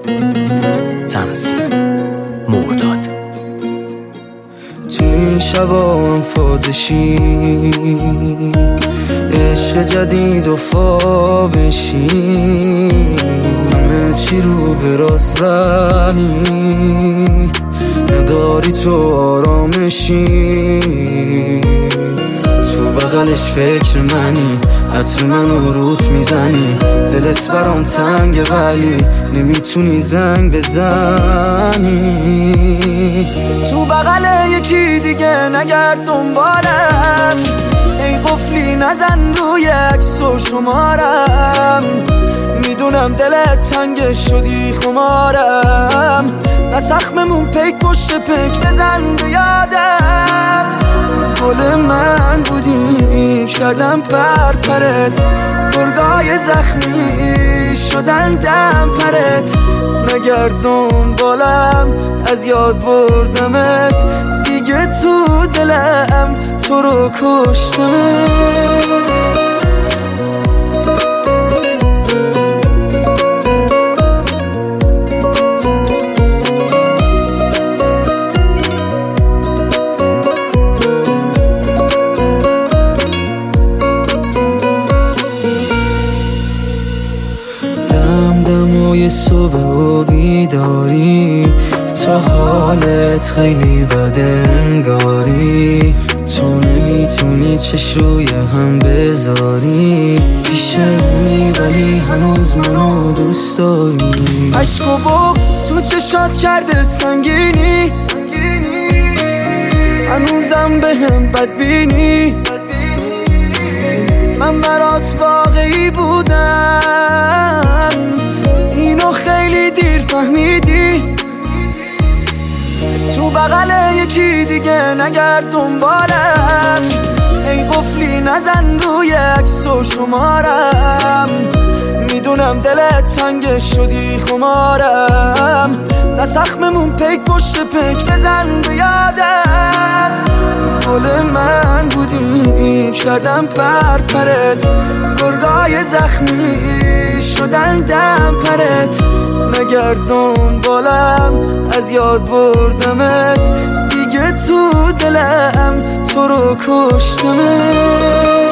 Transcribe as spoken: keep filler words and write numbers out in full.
تنظیم مرداد. تو این شبا هم فازشی عشق جدید و فابشی، همه چی رو به راست ولی نداری تو آرامشی. تو بغلش فکر منی، عطر منو روت میزنی، دلت برام تنگه ولی نمیتونی زنگ بزنی. تو بغل یکی دیگه نگرد دنبالم، ای قفلی نزن روی عکس و شمارم. میدونم دلت تنگ شدی خمارم، نه زخممون پیک پشت پیک بزن به یادم. گل من بودی کردم پر پرت، گرگای زخمی شدن دم پرت. نگردون بالم از یاد بردمت، دیگه تو دلم تو رو کشتمت. دمای صبح و بیداری، تا حالت خیلی بده انگاری. تو نمیتونی چش روی هم بذاری، پیشمی ولی هنوز منو دوست داری. عشق و بغض تو چشات کرده سنگینی، هنوزم بهم بدبینی. من برات واقعی بودم، اینو خیلی دیر فهمیدی. تو بغل یکی دیگه نگرد دنبالم، ای قفلی نزن روی عکس و شمارم. میدونم دلت تنگ شدی خمارم، نه زخممون پیک پشت پیک بزن به یادم. گل من بودی کردم پر پرت، گرگای زخمی شدن دم پرت. نگردون بالم از یاد بردمت، دیگه تو دلم تو رو کشتمت.